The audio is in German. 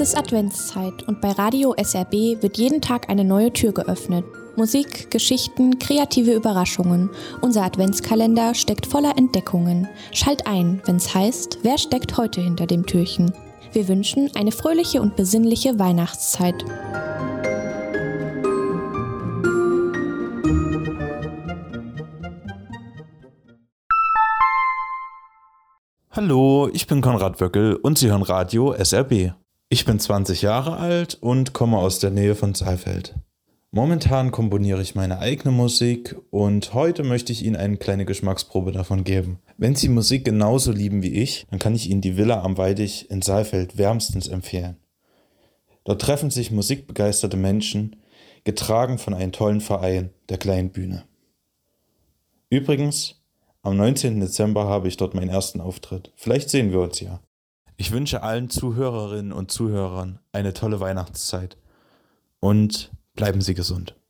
ist Adventszeit und bei Radio SRB wird jeden Tag eine neue Tür geöffnet. Musik, Geschichten, kreative Überraschungen. Unser Adventskalender steckt voller Entdeckungen. Schalt ein, wenn's heißt, wer steckt heute hinter dem Türchen? Wir wünschen eine fröhliche und besinnliche Weihnachtszeit. Hallo, ich bin Konrad Wöckel und Sie hören Radio SRB. Ich bin 20 Jahre alt und komme aus der Nähe von Saalfeld. Momentan komponiere ich meine eigene Musik und heute möchte ich Ihnen eine kleine Geschmacksprobe davon geben. Wenn Sie Musik genauso lieben wie ich, dann kann ich Ihnen die Villa am Weidich in Saalfeld wärmstens empfehlen. Dort treffen sich musikbegeisterte Menschen, getragen von einem tollen Verein, der Kleinen Bühne. Übrigens, am 19. Dezember habe ich dort meinen ersten Auftritt. Vielleicht sehen wir uns ja. Ich wünsche allen Zuhörerinnen und Zuhörern eine tolle Weihnachtszeit und bleiben Sie gesund.